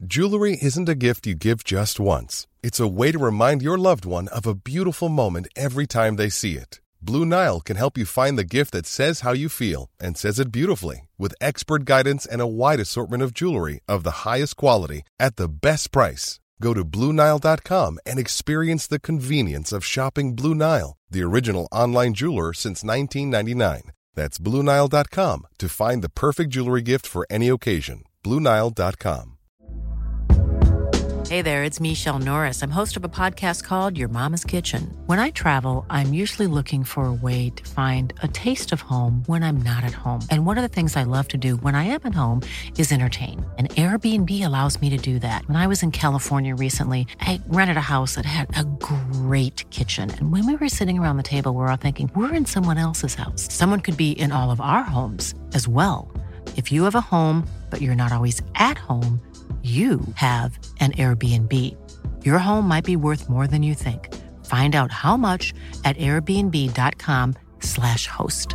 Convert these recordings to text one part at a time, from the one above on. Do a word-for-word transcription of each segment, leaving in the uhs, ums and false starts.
Jewelry isn't a gift you give just once. It's a way to remind your loved one of a beautiful moment every time they see it. Blue Nile can help you find the gift that says how you feel and says it beautifully, with expert guidance and a wide assortment of jewelry of the highest quality at the best price. Go to Blue Nile dot com and experience the convenience of shopping Blue Nile, the original online jeweler since nineteen ninety-nine. That's Blue Nile dot com to find the perfect jewelry gift for any occasion. Blue Nile dot com. Hey there, it's Michelle Norris. I'm host of a podcast called Your Mama's Kitchen. When I travel, I'm usually looking for a way to find a taste of home when I'm not at home. And one of the things I love to do when I am at home is entertain. And Airbnb allows me to do that. When I was in California recently, I rented a house that had a great kitchen. And when we were sitting around the table, we were all thinking, we're in someone else's house. Someone could be in all of our homes as well. If you have a home, but you're not always at home, you have an Airbnb. Your home might be worth more than you think. Find out how much at airbnb.com slash host.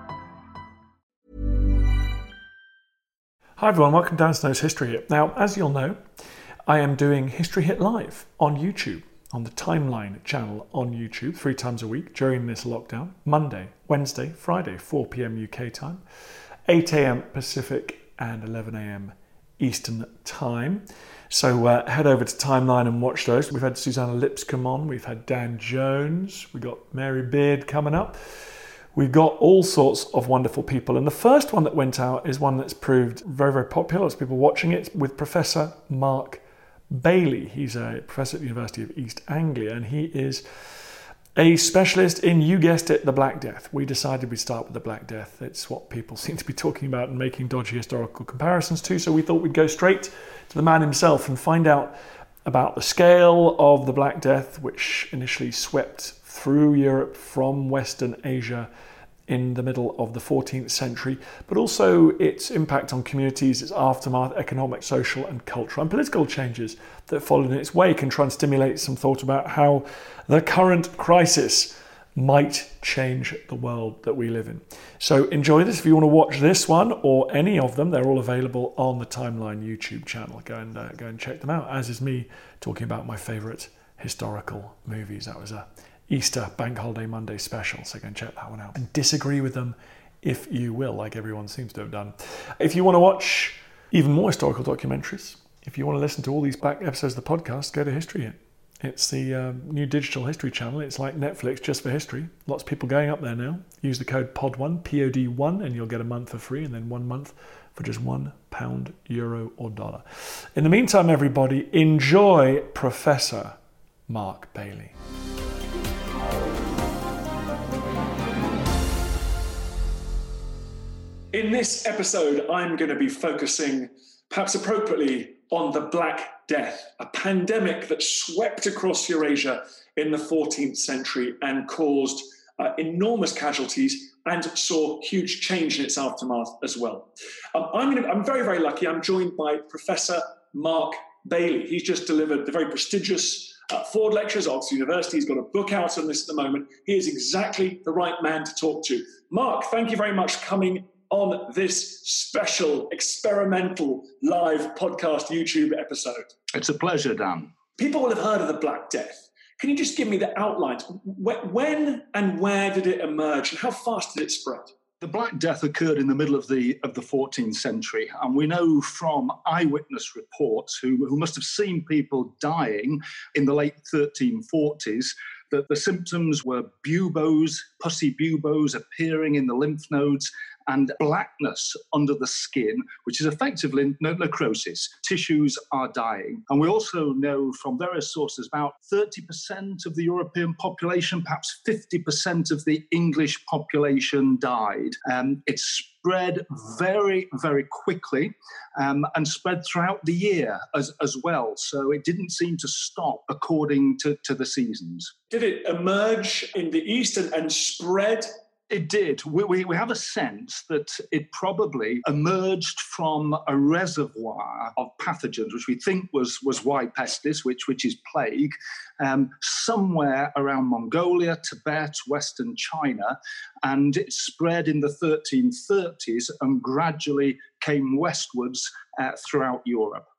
Hi everyone, welcome to Dan Snow's History Hit. Now, as you'll know, I am doing History Hit Live on YouTube, on the Timeline channel on YouTube, three times a week during this lockdown. Monday, Wednesday, Friday, four p.m. U K time, eight a.m. Pacific and eleven a.m. Eastern time. So uh, head over to Timeline and watch those. We've had Susanna Lipscomb on, we've had Dan Jones, we've got Mary Beard coming up. We've got all sorts of wonderful people. And the first one that went out is one that's proved very, very popular. Lots of people watching it, with Professor Mark Bailey. He's a professor at the University of East Anglia, and he is a specialist in, you guessed it, the Black Death. We decided we'd start with the Black Death. It's what people seem to be talking about and making dodgy historical comparisons to, so we thought we'd go straight to the man himself and find out about the scale of the Black Death, which initially swept through Europe from Western Asia in the middle of the fourteenth century, but also its impact on communities, its aftermath, economic, social and cultural and political changes that followed in its wake, and try and stimulate some thought about how the current crisis might change the world that we live in. So enjoy this. If you want to watch this one or any of them, they're all available on the Timeline YouTube channel. Go and uh, go and check them out, as is me talking about my favourite historical movies. That was a Easter Bank Holiday Monday special, so go and check that one out. And disagree with them if you will, like everyone seems to have done. If you want to watch even more historical documentaries, if you want to listen to all these back episodes of the podcast, go to History Hit. It's the um, new digital history channel. It's like Netflix, just for history. Lots of people going up there now. Use the code P O D one, P O D one, and you'll get a month for free, and then one month for just one pound, euro, or dollar. In the meantime, everybody, enjoy Professor Mark Bailey. In this episode, I'm going to be focusing, perhaps appropriately, on the Black Death, a pandemic that swept across Eurasia in the fourteenth century and caused uh, enormous casualties and saw huge change in its aftermath as well. Um, I'm, gonna, I'm very, very lucky. I'm joined by Professor Mark Bailey. He's just delivered the very prestigious uh, Ford Lectures at Oxford University. He's got a book out on this at the moment. He is exactly the right man to talk to. Mark, thank you very much for coming on this special experimental live podcast YouTube episode. It's a pleasure, Dan. People will have heard of the Black Death. Can you just give me the outlines? When and where did it emerge, and how fast did it spread? The Black Death occurred in the middle of the of the fourteenth century, and we know from eyewitness reports who, who must have seen people dying in the late thirteen forties that the symptoms were buboes, pussy buboes appearing in the lymph nodes, and blackness under the skin, which is effectively necrosis. Tissues are dying. And we also know from various sources about thirty percent of the European population, perhaps fifty percent of the English population died. Um, it spread very, very quickly um, and spread throughout the year as, as well. So it didn't seem to stop according to, to the seasons. Did it emerge in the east and, and spread? It did. We, we, we have a sense that it probably emerged from a reservoir of pathogens, which we think was, was Y. pestis, which, which is plague, um, somewhere around Mongolia, Tibet, Western China, and it spread in the thirteen thirties and gradually came westwards uh, throughout Europe.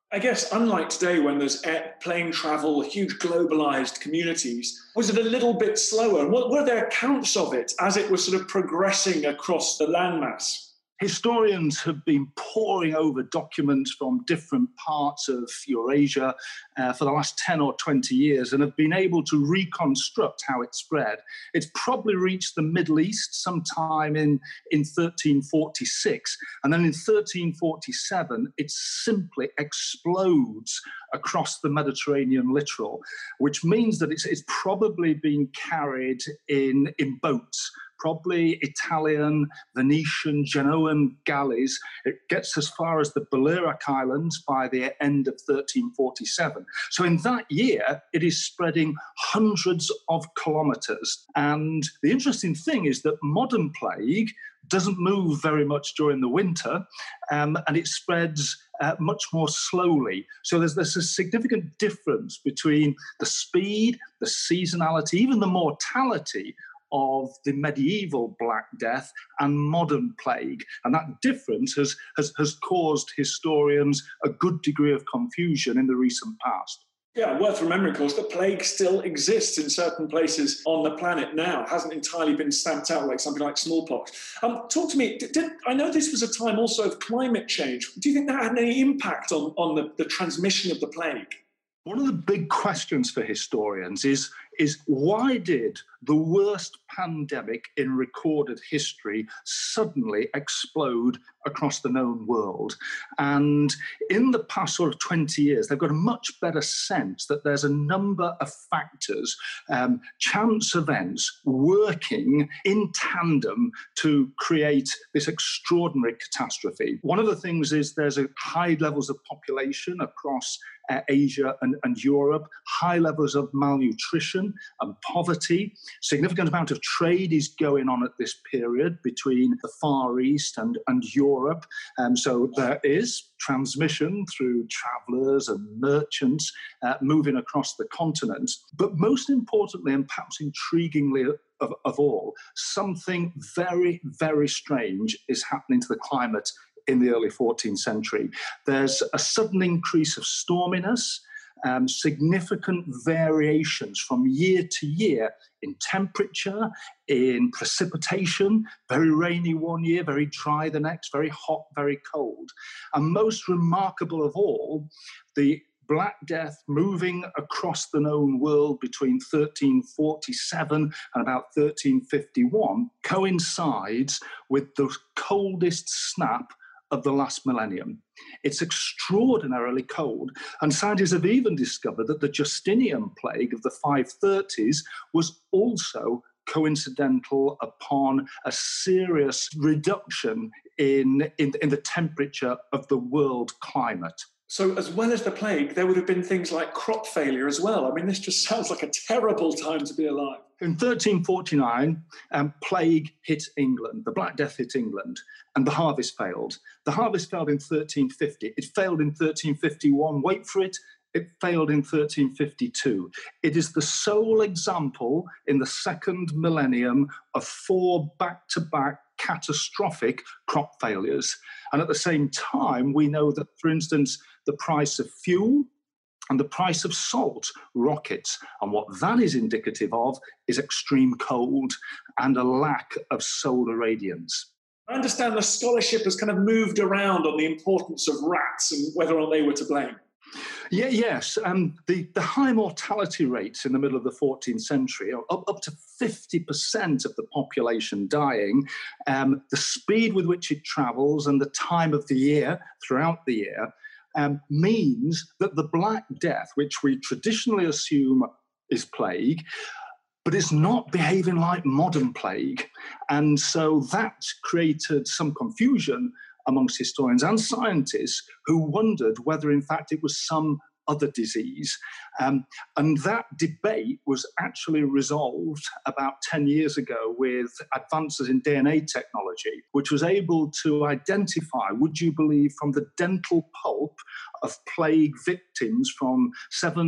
I guess unlike today when there's air, plane travel, huge globalized communities, was it a little bit slower? What were there accounts of it as it was sort of progressing across the landmass? Historians have been poring over documents from different parts of Eurasia uh, for the last ten or twenty years and have been able to reconstruct how it spread. It's probably reached the Middle East sometime in, in thirteen forty-six, and then in thirteen forty-seven it simply explodes across the Mediterranean littoral, which means that it's, it's probably been carried in, in boats, probably Italian, Venetian, Genoan galleys. It gets as far as the Balearic Islands by the end of thirteen forty-seven. So in that year, it is spreading hundreds of kilometres. And the interesting thing is that modern plague doesn't move very much during the winter, um, and it spreads uh, much more slowly. So there's, there's a significant difference between the speed, the seasonality, even the mortality of the medieval Black Death and modern plague. And that difference has, has, has caused historians a good degree of confusion in the recent past. Yeah, worth remembering, of course, that plague still exists in certain places on the planet now. It hasn't entirely been stamped out like something like smallpox. Um, talk to me, did, did, I know this was a time also of climate change. Do you think that had any impact on, on the, the transmission of the plague? One of the big questions for historians is, is why did the worst pandemic in recorded history suddenly explode across the known world? And in the past sort of twenty years, they've got a much better sense that there's a number of factors, um, chance events working in tandem to create this extraordinary catastrophe. One of the things is there's a high levels of population across uh, Asia and, and Europe, high levels of malnutrition and poverty. Significant amount of trade is going on at this period between the Far East and, and Europe. Um, so there is transmission through travellers and merchants uh, moving across the continent. But most importantly, and perhaps intriguingly of, of all, something very, very strange is happening to the climate in the early fourteenth century. There's a sudden increase of storminess, Um, significant variations from year to year in temperature, in precipitation, very rainy one year, very dry the next, very hot, very cold. And most remarkable of all, the Black Death moving across the known world between thirteen forty-seven and about thirteen fifty-one coincides with the coldest snap of the last millennium. It's extraordinarily cold, and scientists have even discovered that the Justinian plague of the five thirties was also coincidental upon a serious reduction in, in, in the temperature of the world climate. So as well as the plague, there would have been things like crop failure as well. I mean, this just sounds like a terrible time to be alive. In thirteen forty-nine, um, plague hit England. The Black Death hit England, and the harvest failed. The harvest failed in thirteen fifty. It failed in thirteen fifty-one. Wait for it. It failed in thirteen fifty-two. It is the sole example in the second millennium of four back-to-back catastrophic crop failures. And at the same time, we know that, for instance, the price of fuel and the price of salt rockets. And what that is indicative of is extreme cold and a lack of solar radiance. I understand the scholarship has kind of moved around on the importance of rats and whether or not they were to blame. Yeah, yes. Um, the, the high mortality rates in the middle of the fourteenth century are up, up to fifty percent of the population dying. Um, the speed with which it travels and the time of the year throughout the year um, means that the Black Death, which we traditionally assume is plague, but it's not behaving like modern plague. And so that created some confusion amongst historians and scientists who wondered whether, in fact, it was some other disease. Um, and that debate was actually resolved about ten years ago with advances in D N A technology, which was able to identify, would you believe, from the dental pulp of plague victims from seven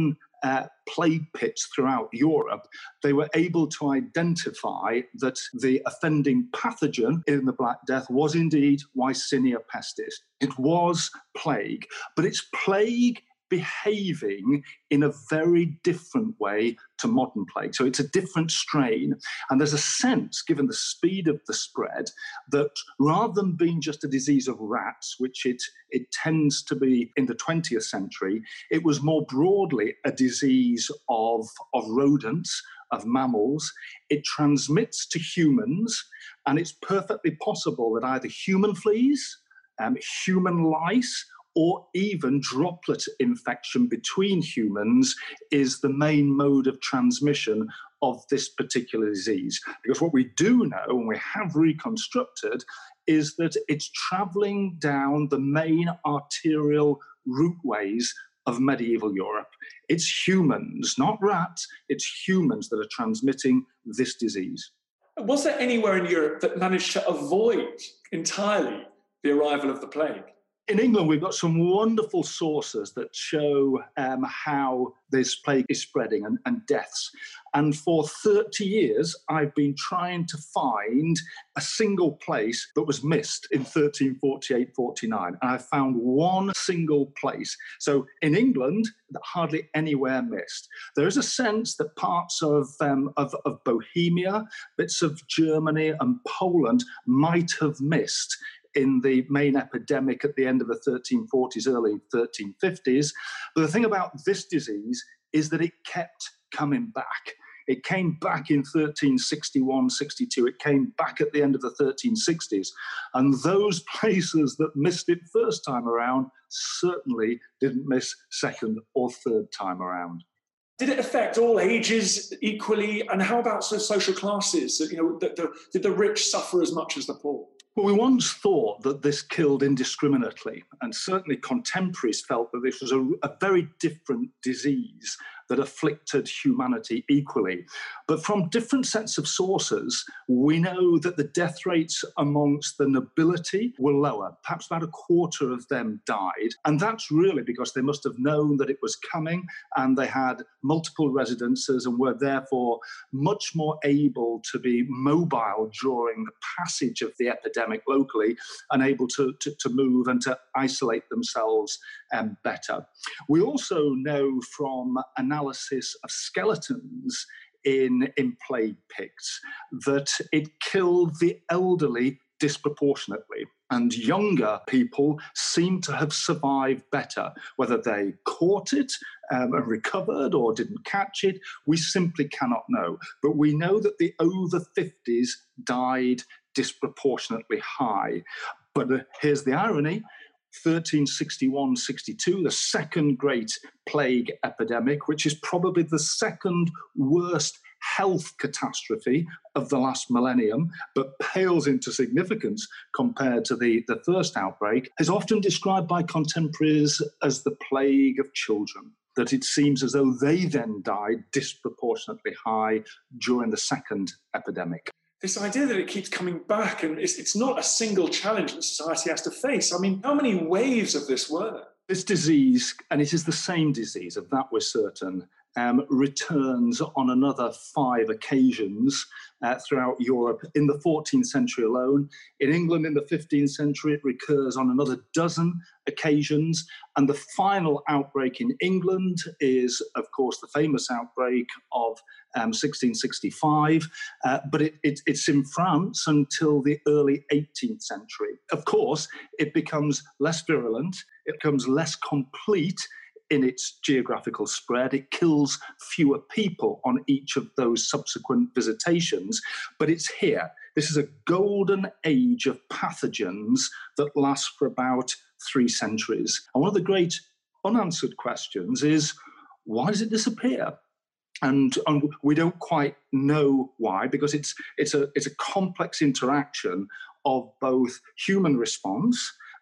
uh, plague pits throughout Europe, they were able to identify that the offending pathogen in the Black Death was indeed Yersinia pestis. It was plague, but it's plague behaving in a very different way to modern plague. So it's a different strain. And there's a sense, given the speed of the spread, that rather than being just a disease of rats, which it, it tends to be in the twentieth century, it was more broadly a disease of, of rodents, of mammals. It transmits to humans, and it's perfectly possible that either human fleas, um, human lice, or even droplet infection between humans is the main mode of transmission of this particular disease. Because what we do know, and we have reconstructed, is that it's travelling down the main arterial routeways of medieval Europe. It's humans, not rats, it's humans that are transmitting this disease. Was there anywhere in Europe that managed to avoid entirely the arrival of the plague? In England, we've got some wonderful sources that show um, how this plague is spreading and, and deaths. And for thirty years, I've been trying to find a single place that was missed in thirteen forty-eight forty-nine. And I found one single place. So in England, hardly anywhere missed. There is a sense that parts of, um, of, of Bohemia, bits of Germany and Poland might have missed in the main epidemic at the end of the thirteen forties, early thirteen fifties. But the thing about this disease is that it kept coming back. It came back in thirteen sixty-one sixty-two. It came back at the end of the thirteen sixties. And those places that missed it first time around certainly didn't miss second or third time around. Did it affect all ages equally? And how about sort of social classes? You know, the, the, did the rich suffer as much as the poor? Well, we once thought that this killed indiscriminately, and certainly contemporaries felt that this was a, a very different disease that afflicted humanity equally. But from different sets of sources, we know that the death rates amongst the nobility were lower. Perhaps about a quarter of them died. And that's really because they must have known that it was coming, and they had multiple residences and were therefore much more able to be mobile during the passage of the epidemic locally, and able to, to, to move and to isolate themselves um, better. We also know from analysis of skeletons in, in plague pits that it killed the elderly disproportionately. And younger people seem to have survived better. Whether they caught it um, and recovered or didn't catch it, we simply cannot know. But we know that the over fifties died disproportionately high. But uh, here's the irony. thirteen sixty-one sixty-two, the second great plague epidemic, which is probably the second worst health catastrophe of the last millennium, but pales into significance compared to the, the first outbreak, is often described by contemporaries as the plague of children. That it seems as though they then died disproportionately high during the second epidemic. This idea that it keeps coming back, and it's, it's not a single challenge that society has to face. I mean, how many waves of this were there? This disease, and it is the same disease, of that we're certain, um, returns on another five occasions uh, throughout Europe in the fourteenth century alone. In England in the fifteenth century, it recurs on another dozen occasions. And the final outbreak in England is, of course, the famous outbreak of um, sixteen sixty-five. Uh, but it, it, it's in France until the early eighteenth century. Of course, it becomes less virulent, it becomes less complete in its geographical spread. It kills fewer people on each of those subsequent visitations, but it's here. This is a golden age of pathogens that lasts for about three centuries. And one of the great unanswered questions is, why does it disappear? And, and we don't quite know why, because it's, it's, a, it's a complex interaction of both human response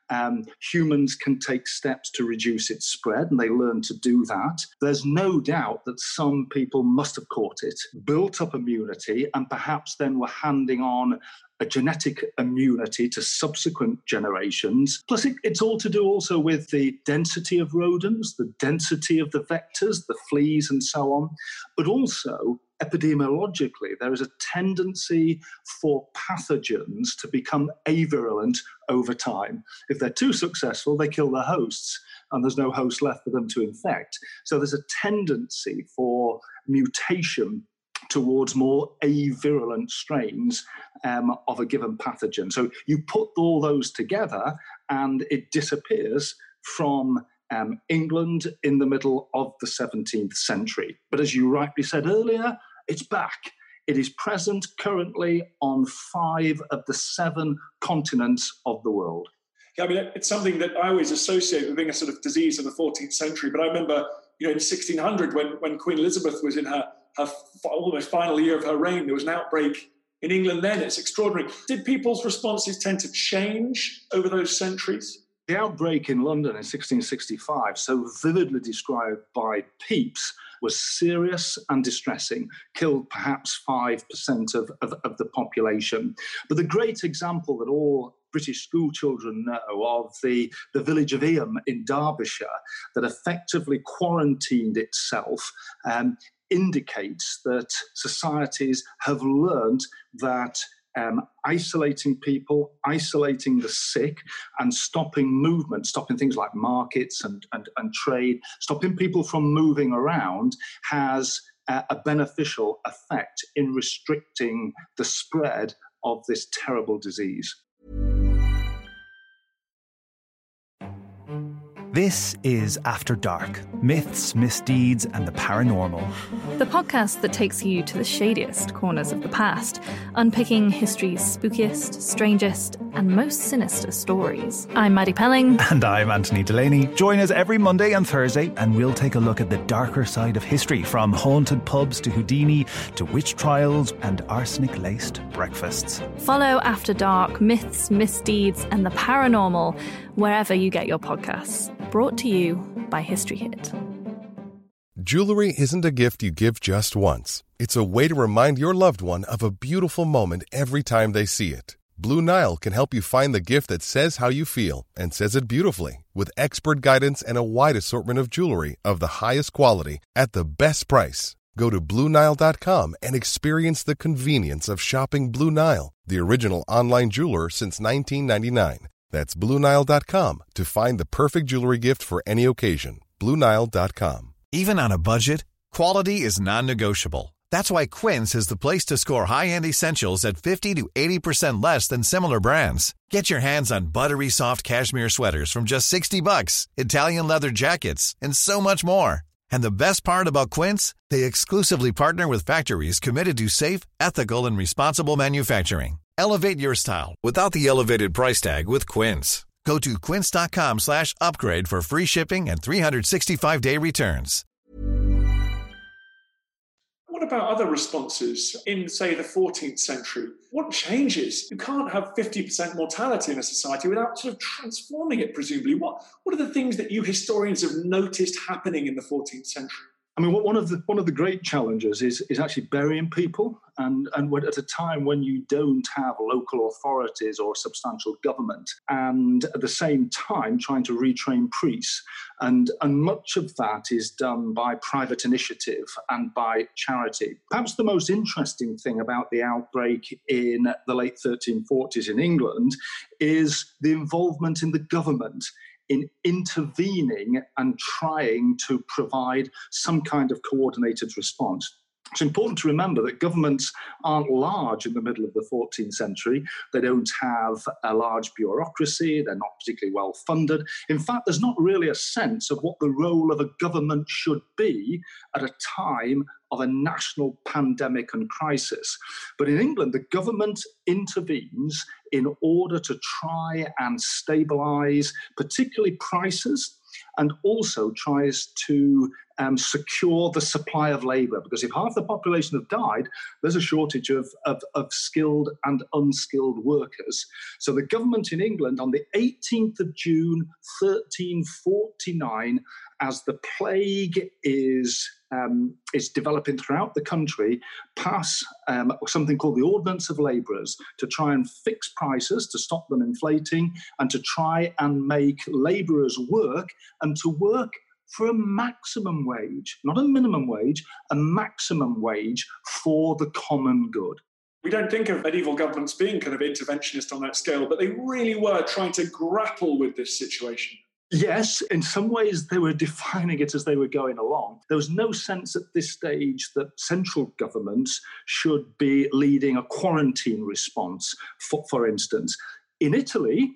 um, humans can take steps to reduce its spread, and they learn to do that. There's no doubt that some people must have caught it, built up immunity, and perhaps then were handing on a genetic immunity to subsequent generations. Plus, it, it's all to do also with the density of rodents, the density of the vectors, the fleas and so on. But also, epidemiologically, there is a tendency for pathogens to become avirulent over time. If they're too successful, they kill their hosts, and there's no host left for them to infect. So there's a tendency for mutation towards more avirulent strains um, of a given pathogen. So you put all those together and it disappears from um, England in the middle of the seventeenth century. But as you rightly said earlier, it's back. It is present currently on five of the seven continents of the world. Yeah, I mean, it's something that I always associate with being a sort of disease of the fourteenth century. But I remember, you know, in sixteen hundred, when, when Queen Elizabeth was in her her almost final year of her reign, there was an outbreak in England then. It's extraordinary. Did people's responses tend to change over those centuries? The outbreak in London in sixteen sixty-five, so vividly described by Pepys, was serious and distressing, killed perhaps five percent of, of, of the population. But the great example that all British school children know of, the, the village of Eyam in Derbyshire, that effectively quarantined itself, um, indicates that societies have learned that um, isolating people, isolating the sick, and stopping movement, stopping things like markets and, and, and trade, stopping people from moving around has uh, a beneficial effect in restricting the spread of this terrible disease. This is After Dark, myths, misdeeds, and the paranormal. The podcast that takes you to the shadiest corners of the past, unpicking history's spookiest, strangest, and most sinister stories. I'm Maddie Pelling. And I'm Anthony Delaney. Join us every Monday and Thursday, and we'll take a look at the darker side of history, from haunted pubs to Houdini, to witch trials and arsenic-laced breakfasts. Follow After Dark, myths, misdeeds, and the paranormal wherever you get your podcasts. Brought to you by History Hit. Jewelry isn't a gift you give just once. It's a way to remind your loved one of a beautiful moment every time they see it. Blue Nile can help you find the gift that says how you feel and says it beautifully, with expert guidance and a wide assortment of jewelry of the highest quality at the best price. Go to Blue Nile dot com and experience the convenience of shopping Blue Nile, the original online jeweler since nineteen ninety-nine. That's Blue Nile dot com to find the perfect jewelry gift for any occasion. Blue Nile dot com. Even on a budget, quality is non-negotiable. That's why Quince is the place to score high-end essentials at fifty to eighty percent less than similar brands. Get your hands on buttery soft cashmere sweaters from just sixty bucks, Italian leather jackets, and so much more. And the best part about Quince, they exclusively partner with factories committed to safe, ethical, and responsible manufacturing. Elevate your style without the elevated price tag with Quince. Go to quince dot com slash upgrade for free shipping and three sixty-five day returns. What about other responses in, say, the fourteenth century? What changes? You can't have fifty percent mortality in a society without sort of transforming it, presumably. What, what are the things that you historians have noticed happening in the fourteenth century? I mean, one of the one of the great challenges is is actually burying people, and and at a time when you don't have local authorities or substantial government, and at the same time trying to retrain priests, and and much of that is done by private initiative and by charity. Perhaps the most interesting thing about the outbreak in the late thirteen forties in England is the involvement in the government in intervening and trying to provide some kind of coordinated response. It's important to remember that governments aren't large in the middle of the fourteenth century. They don't have a large bureaucracy. They're not particularly well funded. In fact, there's not really a sense of what the role of a government should be at a time of a national pandemic and crisis. But in England, the government intervenes in order to try and stabilise, particularly prices, and also tries to um, secure the supply of labour, because if half the population have died, there's a shortage of, of, of skilled and unskilled workers. So the government in England on the eighteenth of June, thirteen forty-nine, as the plague is um, is developing throughout the country, pass um, something called the Ordinance of Labourers to try and fix prices, to stop them inflating, and to try and make labourers work, and to work for a maximum wage, not a minimum wage, a maximum wage for the common good. We don't think of medieval governments being kind of interventionist on that scale, but they really were trying to grapple with this situation. Yes, in some ways they were defining it as they were going along. There was no sense at this stage that central governments should be leading a quarantine response, for, for instance. In Italy,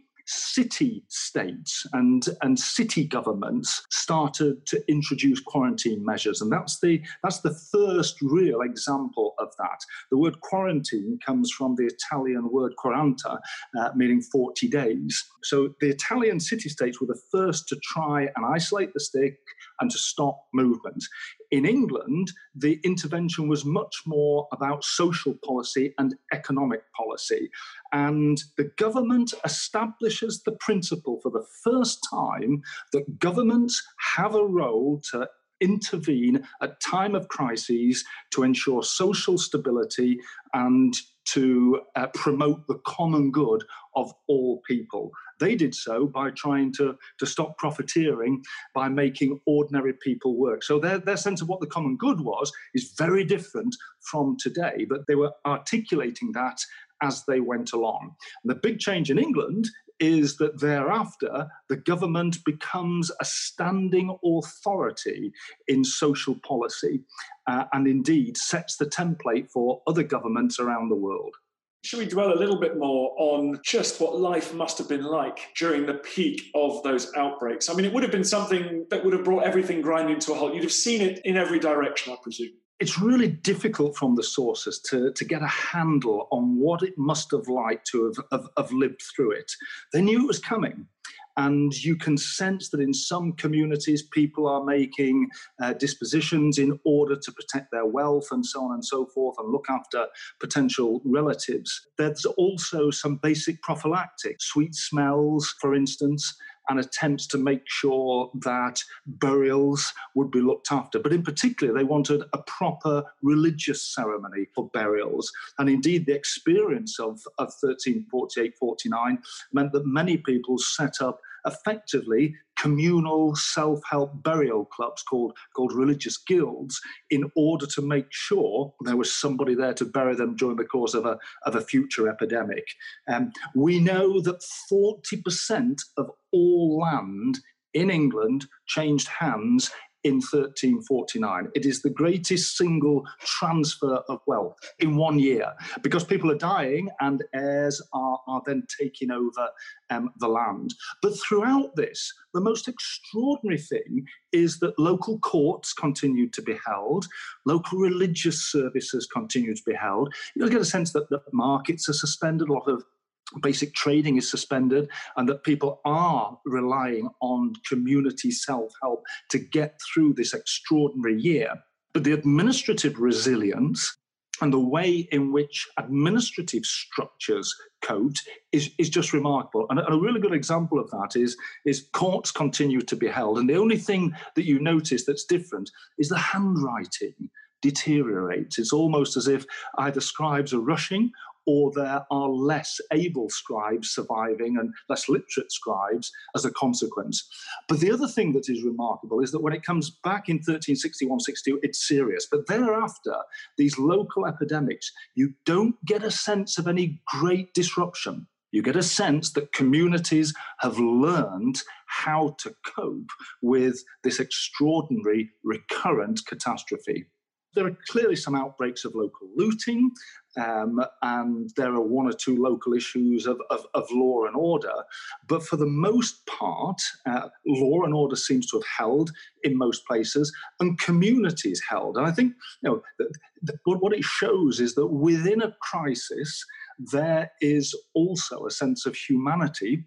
city-states and, and city governments started to introduce quarantine measures. And that's the, that's the first real example of that. The word quarantine comes from the Italian word quaranta, uh, meaning forty days. So the Italian city-states were the first to try and isolate the sick and to stop movement. In England, the intervention was much more about social policy and economic policy. And the government establishes the principle for the first time that governments have a role to intervene at time of crises to ensure social stability and to uh, promote the common good of all people. They did so by trying to, to stop profiteering, by making ordinary people work. So their, their sense of what the common good was is very different from today, but they were articulating that as they went along. And the big change in England is that thereafter, the government becomes a standing authority in social policy uh, and indeed sets the template for other governments around the world. Should we dwell a little bit more on just what life must have been like during the peak of those outbreaks? I mean, it would have been something that would have brought everything grinding to a halt. You'd have seen it in every direction, I presume. It's really difficult from the sources to, to get a handle on what it must have liked to have, have, have lived through it. They knew it was coming. And you can sense that in some communities, people are making uh, dispositions in order to protect their wealth and so on and so forth and look after potential relatives. There's also some basic prophylactic, sweet smells, for instance, and attempts to make sure that burials would be looked after. But in particular, they wanted a proper religious ceremony for burials. And indeed, the experience of, of thirteen forty-eight forty-nine meant that many people set up effectively communal self-help burial clubs called, called religious guilds in order to make sure there was somebody there to bury them during the course of a, of a future epidemic. Um, we know that forty percent of all land in England changed hands in thirteen forty-nine. It is the greatest single transfer of wealth in one year because people are dying and heirs are, are then taking over um, the land. But throughout this, the most extraordinary thing is that local courts continued to be held, local religious services continued to be held. You'll get a sense that the markets are suspended, a lot of basic trading is suspended, and that people are relying on community self-help to get through this extraordinary year. But the administrative resilience and the way in which administrative structures coped is, is just remarkable. And a really good example of that is, is courts continue to be held. And the only thing that you notice that's different is the handwriting deteriorates. It's almost as if either scribes are rushing or there are less able scribes surviving and less literate scribes as a consequence. But the other thing that is remarkable is that when it comes back in thirteen sixty-one sixty-two, it's serious. But thereafter, these local epidemics, you don't get a sense of any great disruption. You get a sense that communities have learned how to cope with this extraordinary recurrent catastrophe. There are clearly some outbreaks of local looting, um, and there are one or two local issues of, of, of law and order. But for the most part, uh, law and order seems to have held in most places, and communities held. And I think you know the, the, what it shows is that within a crisis, there is also a sense of humanity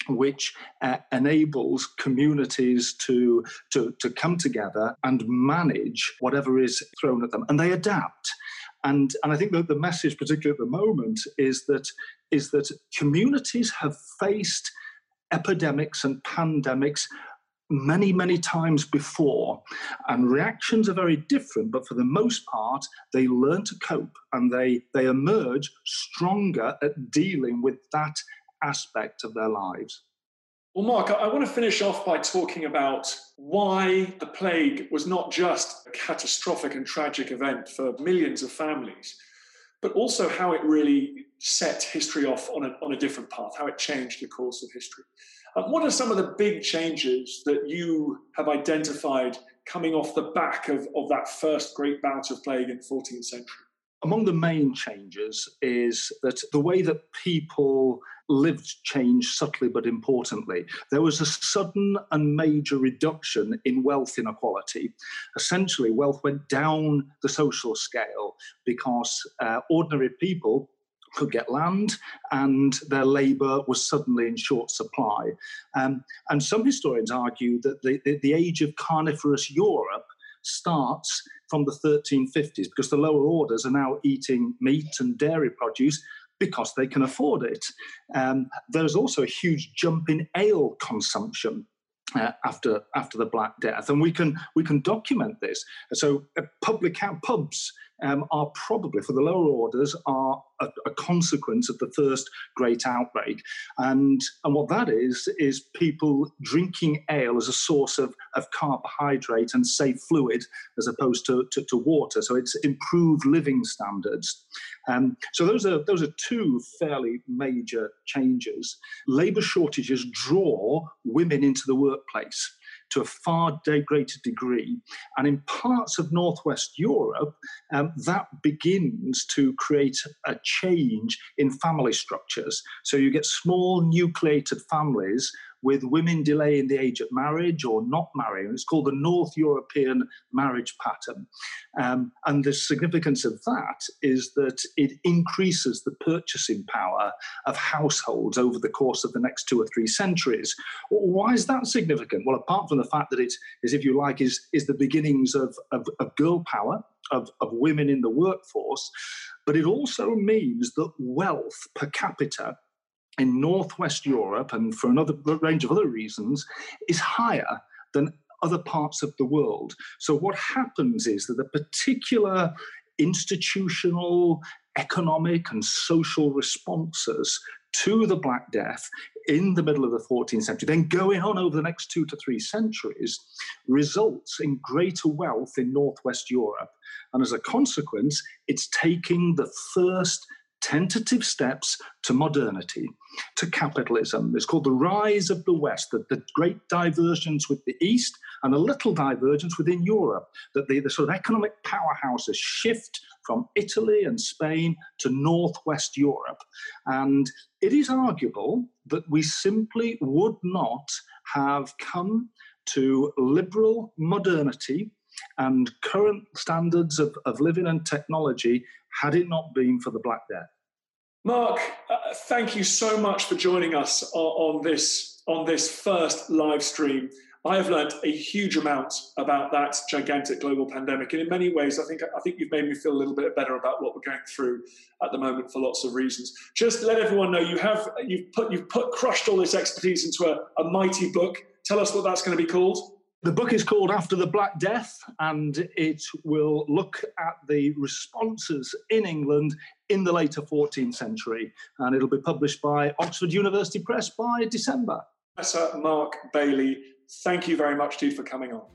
which uh, enables communities to, to, to come together and manage whatever is thrown at them. And they adapt. And, and I think that the message, particularly at the moment, is that, is that communities have faced epidemics and pandemics many, many times before. And reactions are very different, but for the most part, they learn to cope and they, they emerge stronger at dealing with that aspect of their lives. Well, Mark, I want to finish off by talking about why the plague was not just a catastrophic and tragic event for millions of families, but also how it really set history off on a, on a different path, how it changed the course of history. Um, what are some of the big changes that you have identified coming off the back of, of that first great bout of plague in the fourteenth century? Among the main changes is that the way that people lived changed subtly but importantly. There was a sudden and major reduction in wealth inequality. Essentially, wealth went down the social scale because uh, ordinary people could get land and their labour was suddenly in short supply. Um, and some historians argue that the, the, the age of carnivorous Europe starts from the thirteen fifties because the lower orders are now eating meat and dairy produce because they can afford it. Um, there's also a huge jump in ale consumption uh, after after the Black Death, and we can we can document this. So uh, public pubs um, are probably, for the lower orders, are a, a consequence of the first great outbreak, and and what that is is people drinking ale as a source of, of carbohydrate and safe fluid as opposed to, to, to water. So it's improved living standards. Um, so those are those are two fairly major changes. Labour shortages draw women into the workplace to a far greater degree. And in parts of Northwest Europe, um, that begins to create a change in family structures. So you get small nucleated families with women delaying the age of marriage or not marrying. It's called the North European marriage pattern. Um, and the significance of that is that it increases the purchasing power of households over the course of the next two or three centuries. Why is that significant? Well, apart from the fact that it is, if you like, is, is the beginnings of, of, of girl power, of, of women in the workforce, but it also means that wealth per capita in Northwest Europe, and for another range of other reasons, is higher than other parts of the world. So what happens is that a particular institutional, economic and social responses to the Black Death in the middle of the fourteenth century, then going on over the next two to three centuries, results in greater wealth in Northwest Europe. And as a consequence, it's taking the first tentative steps to modernity, to capitalism. It's called the rise of the West, the, the great divergence with the East and a little divergence within Europe, that the, the sort of economic powerhouses shift from Italy and Spain to Northwest Europe. And it is arguable that we simply would not have come to liberal modernity and current standards of, of living and technology had it not been for the Black Death. Mark, uh, thank you so much for joining us on, on this on this first live stream. I have learned a huge amount about that gigantic global pandemic, and in many ways, I think I think you've made me feel a little bit better about what we're going through at the moment for lots of reasons. Just to let everyone know, you have you've put you've put crushed all this expertise into a, a mighty book. Tell us what that's going to be called. The book is called After the Black Death, and it will look at the responses in England in the later fourteenth century, and it'll be published by Oxford University Press by December. Professor Mark Bailey, thank you very much, dude, for coming on.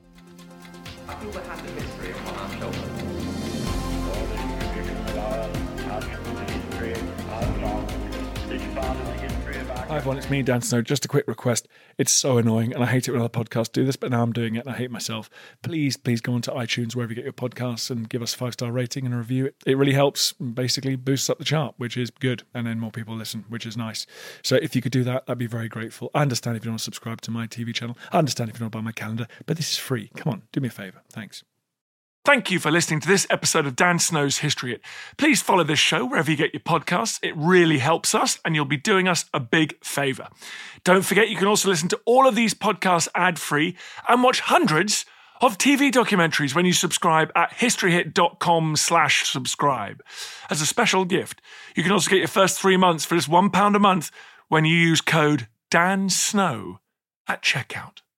I feel the hand of history upon our shoulders. Hi everyone, it's me, Dan Snow. Just a quick request. It's so annoying and I hate it when other podcasts do this, but now I'm doing it and I hate myself. Please, please go onto iTunes, wherever you get your podcasts, and give us a five-star rating and a review. It, it really helps, basically boosts up the chart, which is good, and then more people listen, which is nice. So if you could do that, I'd be very grateful. I understand if you don't want to subscribe to my T V channel. I understand if you don't buy my calendar, but this is free. Come on, do me a favour. Thanks. Thank you for listening to this episode of Dan Snow's History Hit. Please follow this show wherever you get your podcasts. It really helps us, and you'll be doing us a big favour. Don't forget, you can also listen to all of these podcasts ad-free and watch hundreds of T V documentaries when you subscribe at historyhit.com slash subscribe. As a special gift, you can also get your first three months for just one pound a month when you use code DANSNOW at checkout.